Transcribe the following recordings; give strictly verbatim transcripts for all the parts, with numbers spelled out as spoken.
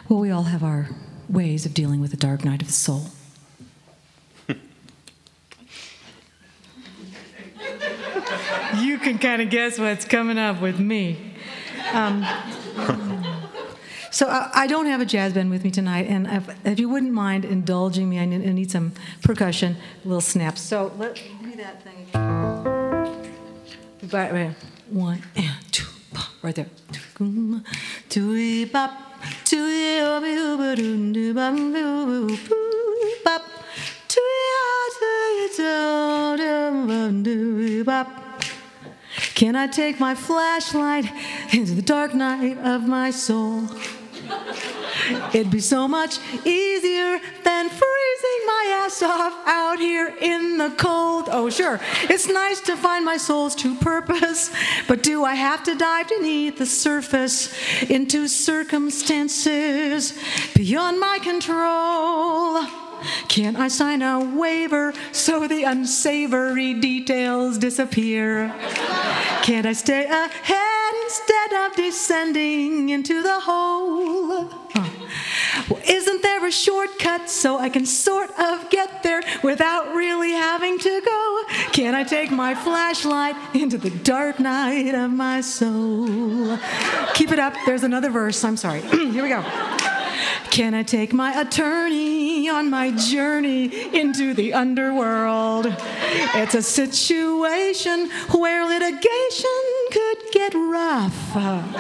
Well, we all have our ways of dealing with the dark night of the soul. You can kind of guess what's coming up with me. Um, so I, I don't have a jazz band with me tonight, and if, if you wouldn't mind indulging me, I need, I need some percussion, little snaps. So let me that thing. Right, right. One and two, right there. Two, bop, two, bop, bop. Can I take my flashlight into the dark night of my soul? It'd be so much easier than freezing my ass off out here in the cold. Oh, sure, it's nice to find my soul's true purpose, but do I have to dive beneath the surface into circumstances beyond my control? Can't I sign a waiver so the unsavory details disappear? Can't I stay ahead instead of descending into the hole? Huh. Well, isn't there a shortcut so I can sort of get there without really having to go? Can I take my flashlight into the dark night of my soul? Keep it up. There's another verse. I'm sorry. Here we go. Can I take my attorney on my journey into the underworld? It's a situation where litigation could get rough.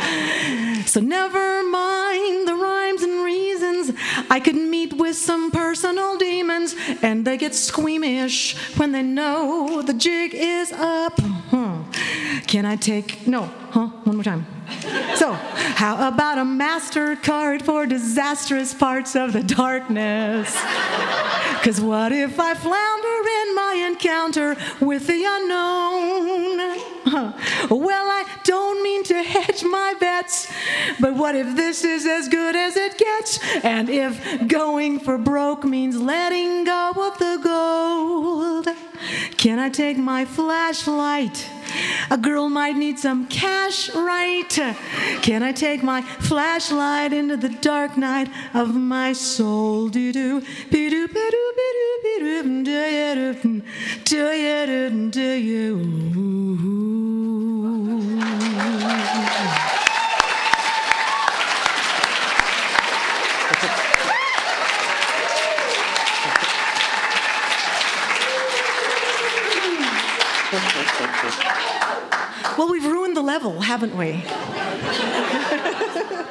So never mind the rhymes and reasons. I could meet with some personal demons, and they get squeamish when they know the jig is up. Huh. Can I take... No. Huh? One more time. So, how about a MasterCard for disastrous parts of the darkness? Because what if I flounder in my encounter with the unknown? Well, I don't mean to hedge my bets, but what if this is as good as it gets? And if going for broke means letting go of the gold? Can I take my flashlight? A girl might need some cash, right? Can I take my flashlight into the dark night of my soul? Do do be do be do be do be do do you do you do you? Well, we've ruined the level, haven't we?